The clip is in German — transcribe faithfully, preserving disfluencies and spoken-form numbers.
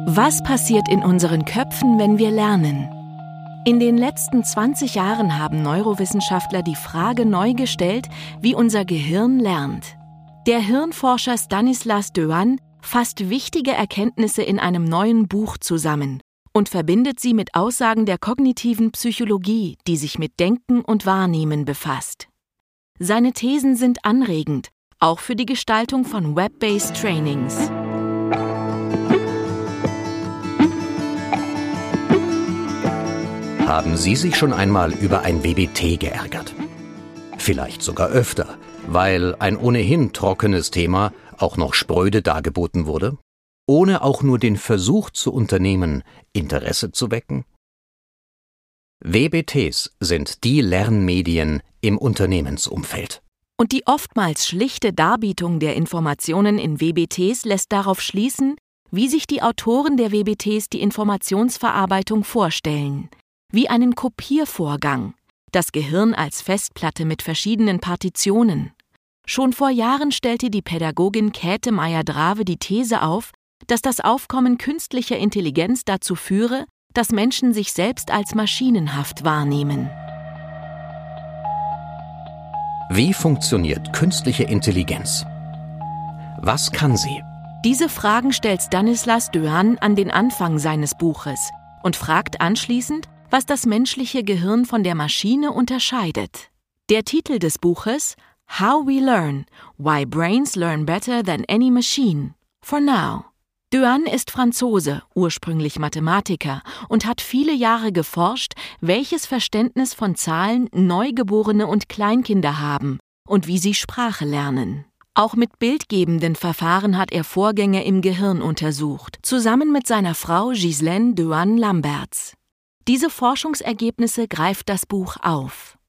Was passiert in unseren Köpfen, wenn wir lernen? In den letzten zwanzig Jahren haben Neurowissenschaftler die Frage neu gestellt, wie unser Gehirn lernt. Der Hirnforscher Stanislas Dehaene fasst wichtige Erkenntnisse in einem neuen Buch zusammen und verbindet sie mit Aussagen der kognitiven Psychologie, die sich mit Denken und Wahrnehmen befasst. Seine Thesen sind anregend, auch für die Gestaltung von Web-based Trainings. Haben Sie sich schon einmal über ein W B T geärgert? Vielleicht sogar öfter, weil ein ohnehin trockenes Thema auch noch spröde dargeboten wurde, ohne auch nur den Versuch zu unternehmen, Interesse zu wecken? W B Ts sind die Lernmedien im Unternehmensumfeld. Und die oftmals schlichte Darbietung der Informationen in W B Ts lässt darauf schließen, wie sich die Autoren der W B Ts die Informationsverarbeitung vorstellen. Wie einen Kopiervorgang, das Gehirn als Festplatte mit verschiedenen Partitionen. Schon vor Jahren stellte die Pädagogin Käthe Meyer-Drave die These auf, dass das Aufkommen künstlicher Intelligenz dazu führe, dass Menschen sich selbst als maschinenhaft wahrnehmen. Wie funktioniert künstliche Intelligenz? Was kann sie? Diese Fragen stellt Stanislas Dehaene an den Anfang seines Buches und fragt anschließend, was das menschliche Gehirn von der Maschine unterscheidet. Der Titel des Buches How We Learn – Why Brains Learn Better Than Any Machine – For Now. Dehaene ist Franzose, ursprünglich Mathematiker und hat viele Jahre geforscht, welches Verständnis von Zahlen Neugeborene und Kleinkinder haben und wie sie Sprache lernen. Auch mit bildgebenden Verfahren hat er Vorgänge im Gehirn untersucht, zusammen mit seiner Frau Ghislaine Dehaene Lamberts. Diese Forschungsergebnisse greift das Buch auf.